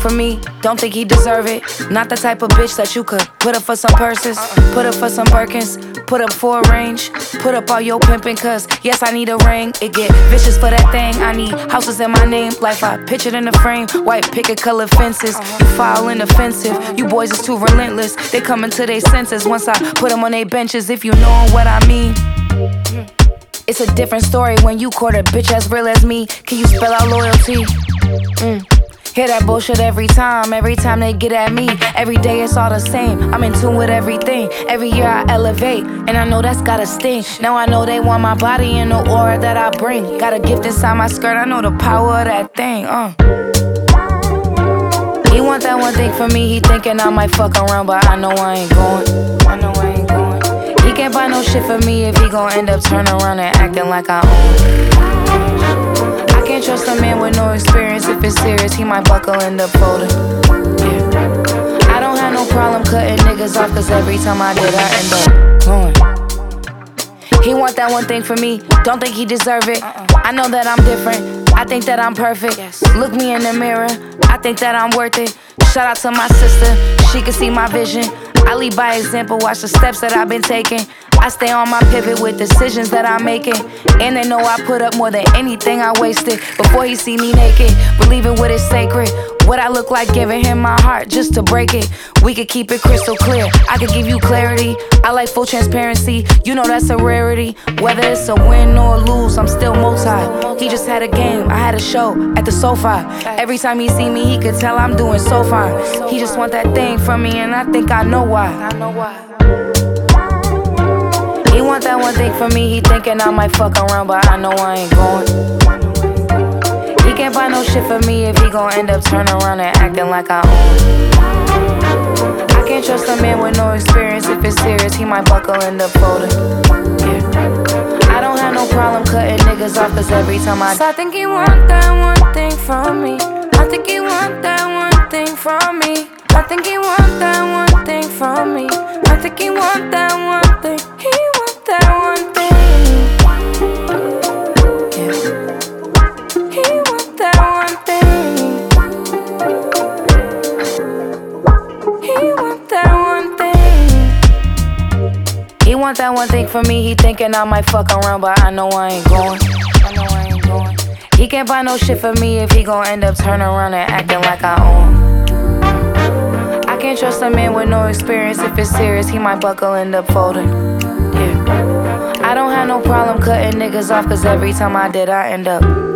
for me, don't think he deserve it. Not the type of bitch that you could put up for some purses, put up for some Birkins, put up for a range, put up all your pimping, cause yes, I need a ring. It get vicious for that thing. I need houses in my name, life I pictured in the frame. White picket colored fences, you foul and offensive. You boys is too relentless, they coming to their senses once I put them on their benches, if you know what I mean. It's a different story when you court a bitch as real as me. Can you spell out loyalty? Hear that bullshit every time they get at me. Every day it's all the same, I'm in tune with everything. Every year I elevate, and I know that's gotta sting. Now I know they want my body and the aura that I bring. Got a gift inside my skirt, I know the power of that thing. He want that one thing for me, he thinking I might fuck around, but I know I ain't going. He can't buy no shit for me if he gon' end up turning around and acting like I own. I can't trust a man with no experience. If it's serious, he might buckle, end up folding. Yeah. I don't have no problem cutting niggas off, cause every time I did, I end up going. He want that one thing for me, don't think he deserve it. I know that I'm different, I think that I'm perfect. Look me in the mirror, I think that I'm worth it. Shout out to my sister, she can see my vision. I lead by example, watch the steps that I've been taking. I stay on my pivot with decisions that I'm making. And they know I put up more than anything I wasted. Before he see me naked, believing what is sacred. What I look like giving him my heart just to break it. We could keep it crystal clear, I could give you clarity. I like full transparency, you know that's a rarity. Whether it's a win or a lose, I'm still multi. He just had a game, I had a show at the SoFi. Every time he see me, he could tell I'm doing so fine. He just want that thing from me, and I think I know why. He want that one thing for me, he thinking I might fuck around, but I know I ain't going. He can't buy no shit for me if he gon' end up turning around and acting like I own. I can't trust a man with no experience. If it's serious, he might buckle, end up folding. Yeah. I don't have no problem cutting niggas off, cause every time I think he want that one thing from me. I think he want that one thing from me. I think he want that one thing from me. I think he want that one thing. He want that one thing. Yeah. He want that one thing. He want that one thing. He want that one thing for me. He thinking I might fuck around, but I know I ain't going. He can't buy no shit for me if he gon' end up turning around and acting like I own. I can't trust a man with no experience. If it's serious, he might buckle, end up folding. Yeah. I don't have no problem cutting niggas off, cause every time I did, I end up